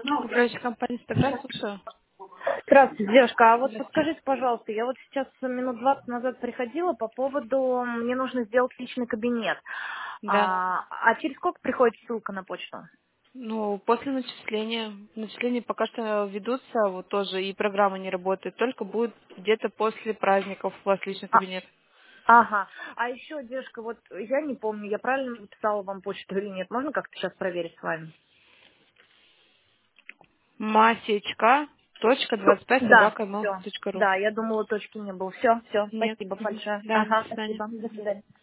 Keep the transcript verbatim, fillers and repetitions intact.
Управляющая компания «Инстаграм», слушаю. Здравствуйте, девушка. А вот Здравствуйте. подскажите, пожалуйста, я вот сейчас минут двадцать назад приходила по поводу, мне нужно сделать личный кабинет. Да. А, а через сколько приходит ссылка на почту? Ну, после начисления. Начисления пока что ведутся, вот тоже, и программа не работает. Только будет где-то после праздников у вас личный А, кабинет. ага. А еще, девушка, вот я не помню, я правильно написала вам почту или нет. Можно как-то сейчас проверить с вами? Масечка. Точка Фу, двадцать пять Да, собака mail все. точка ру. Да, я думала, точки не было. Все, все. Нет. Спасибо Мгм. большое. Да, до Ага, свидания. спасибо. До свидания.